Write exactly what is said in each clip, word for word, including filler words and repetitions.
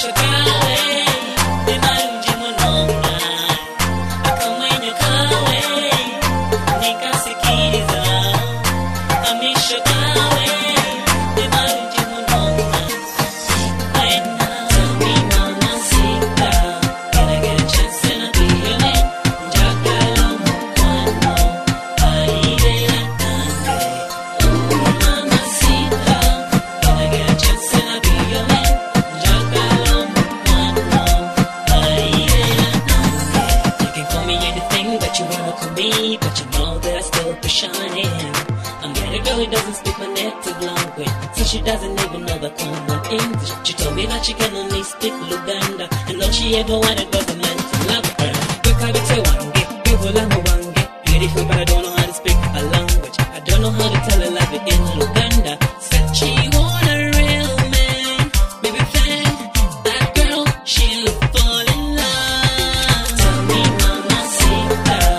But you know that I still be shining. I'm getting a girl who doesn't speak my native language, so she doesn't even know the common English. She told me that she can only speak Luganda, and all she ever wanted was a man to love her. Quick, I say one get, people I'm a one get. Beautiful, but I don't know how to speak a language. I don't know how to tell her love it in Luganda. Said she want a real man, baby fan. That girl, she'll fall in love. Tell me, mama, see her.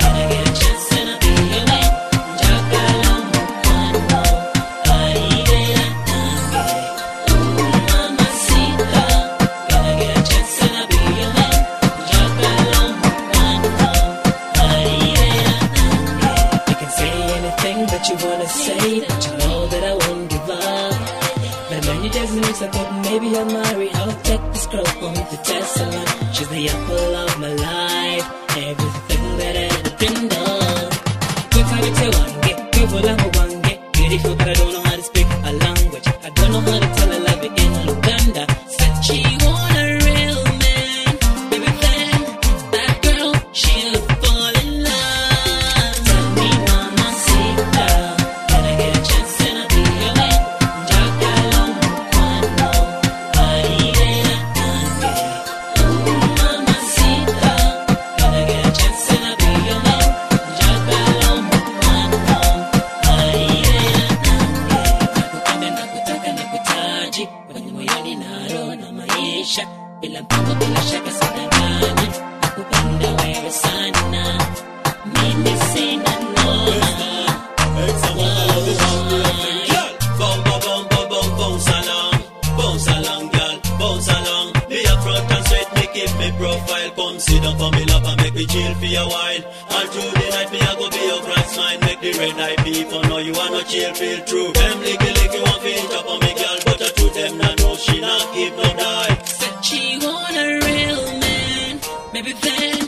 That you wanna say, but you know that I won't give up. But many days and weeks I thought maybe I'll marry. I'll take this girl home to Testament. She's the apple of my life, everything that I ever dreamed of. Quick, I tell one get, people I'm a one get. Beautiful, but I don't know how to speak a language. I don't know how to tell her love it in Luganda. Said she want a real man, baby fan. That girl, she'll fall in love. Tell me, mama, see her. Can I get a chance and I'll be your man? Jacalo, Mukwano, Aire, Nange. Ooh, mama, see her. Can I get a chance and I'll be your man? Jacalo, Mukwano, Aire, Nange. Nakupenda, nakutaka, nakutaji. Kwenye moyoni naro na maisha. Bila mpango, bila shaka, sidangani. Nakupenda wewe sana. Mimi sina noma. Profile, come sit down for me lap and make me chill for a while. All through the night, me I go be your grand smile. Make the red eye people know you are not chill, feel true. Them licky licky want feel top on me girl, but I truth them not know she not keep no die. Said she want a real man, maybe then